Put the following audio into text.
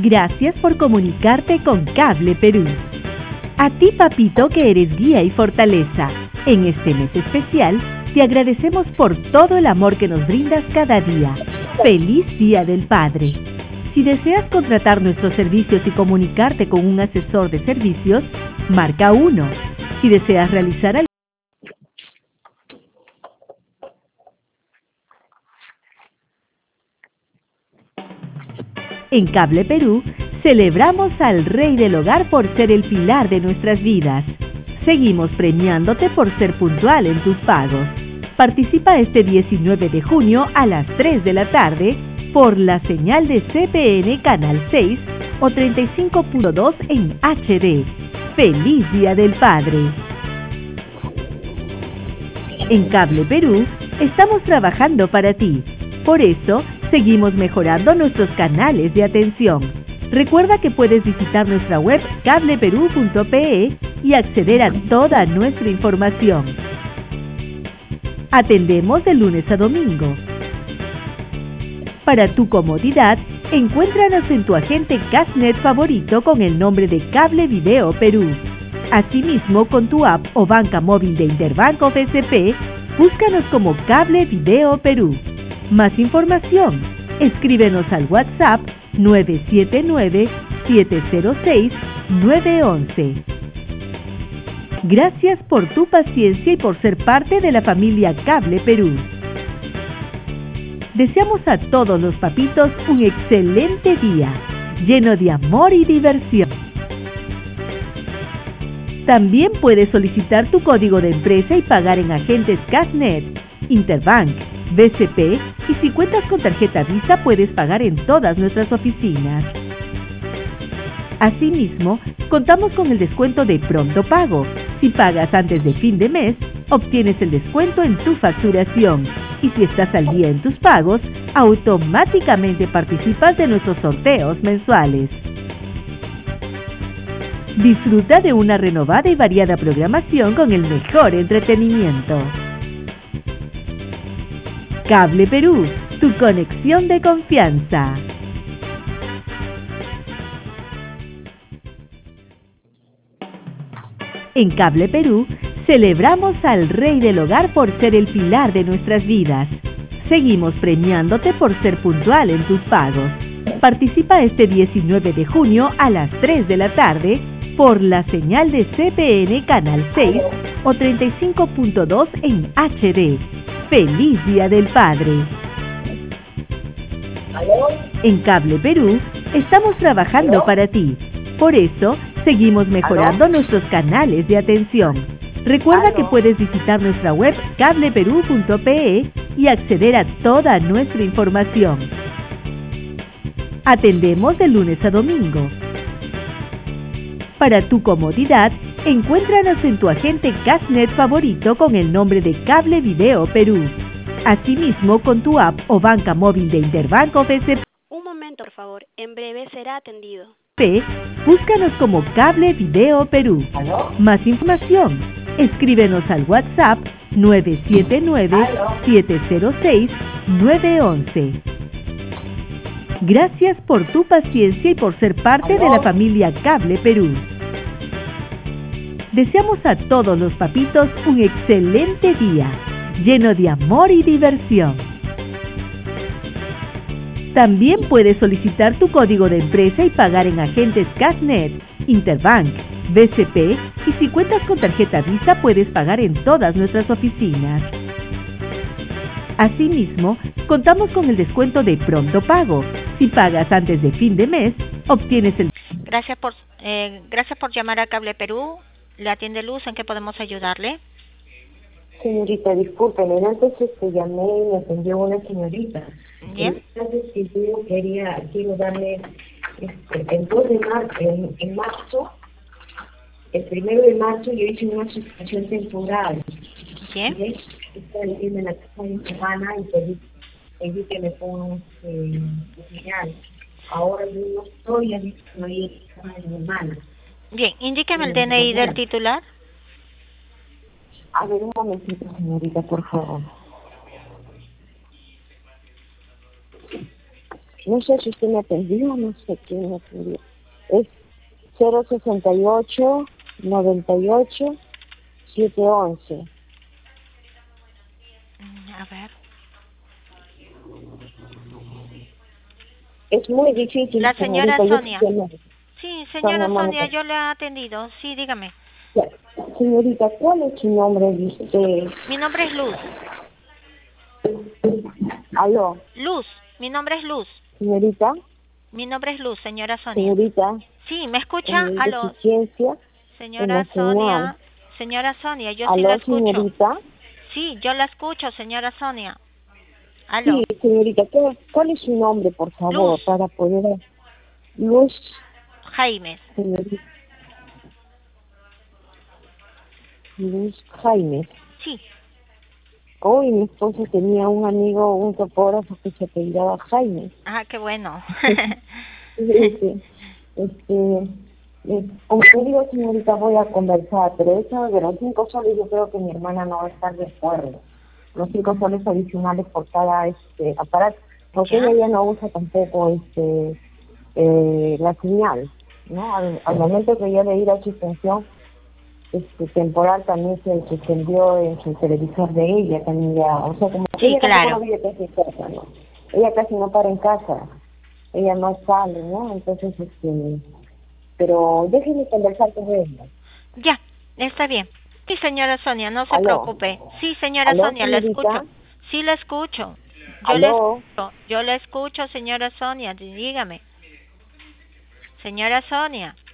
Gracias por comunicarte con Cable Perú. A ti, papito, que eres guía y fortaleza. En este mes especial, te agradecemos por todo el amor que nos brindas cada día. ¡Feliz Día del Padre! Si deseas contratar nuestros servicios y comunicarte con un asesor de servicios, marca 1. Si deseas realizar En Cable Perú, celebramos al Rey del Hogar por ser el pilar de nuestras vidas. Seguimos premiándote por ser puntual en tus pagos. Participa este 19 de junio a las 3 de la tarde por la señal de CPN Canal 6 o 35.2 en HD. ¡Feliz Día del Padre! En Cable Perú, estamos trabajando para ti. Por eso, seguimos mejorando nuestros canales de atención. Recuerda que puedes visitar nuestra web cableperú.pe y acceder a toda nuestra información. Atendemos de lunes a domingo. Para tu comodidad, encuéntranos en tu agente Cashnet favorito con el nombre de Cable Video Perú. Asimismo, con tu app o banca móvil de Interbank o BCP, búscanos como Cable Video Perú. Más información, escríbenos al WhatsApp 979-706-911. Gracias por tu paciencia y por ser parte de la familia Cable Perú. Deseamos a todos los papitos un excelente día, lleno de amor y diversión. También puedes solicitar tu código de empresa y pagar en agentes Cashnet, Interbank, BCP, y si cuentas con tarjeta Visa puedes pagar en todas nuestras oficinas. Asimismo, contamos con el descuento de pronto pago. Si pagas antes de fin de mes, obtienes el descuento en tu facturación. Y si estás al día en tus pagos, automáticamente participas de nuestros sorteos mensuales. Disfruta de una renovada y variada programación con el mejor entretenimiento. Cable Perú, tu conexión de confianza. En Cable Perú, celebramos al Rey del Hogar por ser el pilar de nuestras vidas. Seguimos premiándote por ser puntual en tus pagos. Participa este 19 de junio a las 3 de la tarde por la señal de CPN Canal 6 o 35.2 en HD. ¡Feliz Día del Padre! En Cable Perú, estamos trabajando para ti. Por eso, seguimos mejorando nuestros canales de atención. Recuerda que puedes visitar nuestra web cableperú.pe y acceder a toda nuestra información. Atendemos de lunes a domingo. Para tu comodidad, encuéntranos en tu agente Cashnet favorito con el nombre de Cable Video Perú. Asimismo, con tu app o banca móvil de Interbank o BCP. Un momento, por favor. En breve será atendido. Búscanos como Cable Video Perú. Más información, escríbenos al WhatsApp 979-706-911. Gracias por tu paciencia y por ser parte de la familia Cable Perú. Deseamos a todos los papitos un excelente día, lleno de amor y diversión. También puedes solicitar tu código de empresa y pagar en agentes Cashnet, Interbank, BCP, y si cuentas con tarjeta Visa puedes pagar en todas nuestras oficinas. Asimismo, contamos con el descuento de pronto pago. Si pagas antes de fin de mes, obtienes el... Gracias por llamar a Cable Perú. Le atiende Luz. ¿En qué podemos ayudarle? Señorita, discúlpeme, antes llamé y me atendió una señorita. Bien. Entonces, si yo quiero darle el 2 de marzo, en marzo, el 1 de marzo yo hice una suspensión temporal. Bien. Estoy en la casa de mi hermana y pedí que me pongan señal. Ahora yo no estoy ahí en la casa de mi hermana. Bien, indíqueme el DNI del titular. A ver, un momentito, señorita, por favor. No sé si usted me atendió, no sé quién me atendió. Es 068 98 711. A ver. Es muy difícil, La señora señorita. Yo Sonia. Sí, Sonia señora Mónica. Sonia, yo le he atendido. Sí, dígame. Señorita, ¿cuál es su nombre? Dice. Mi nombre es Luz. Aló. Luz, mi nombre es Luz. Señorita. Mi nombre es Luz, señora Sonia. Señorita. Sí, ¿me escucha? Aló. Deficiencia Señora emocional. Sonia. Señora Sonia, yo sí la Aló, escucho. señorita. Sí, yo la escucho, señora Sonia. Aló. Sí, señorita, ¿cuál es su nombre, por favor, Luz. para poder... Luz, Jaime. señorita. Luz Jaime. Sí. Hoy mi esposo tenía un amigo, un topógrafo que se apellidaba Jaime. Ah, qué bueno. Como te digo, señorita, voy a conversar, pero eso de los 5 soles yo creo que mi hermana no va a estar de acuerdo. Los 5 soles adicionales por cada aparato, porque ¿Ya? ella ya no usa tampoco la señal, ¿no? Al momento que yo le di la suspensión temporal también se suspendió en su televisor de ella también ya, o sea, como que Sí, ella tampoco no claro. vive casi en casa, ¿no? Ella casi no para en casa, ella no sale, ¿no? Entonces, pero déjenme conversar con ella. Ya, está bien. Sí, señora Sonia, no se ¿Aló? preocupe. Sí, señora ¿Aló, Sonia, la señorita? escucho. Sí, la escucho. ¿Aló? Yo la escucho, señora Sonia, dígame. Señora Sonia.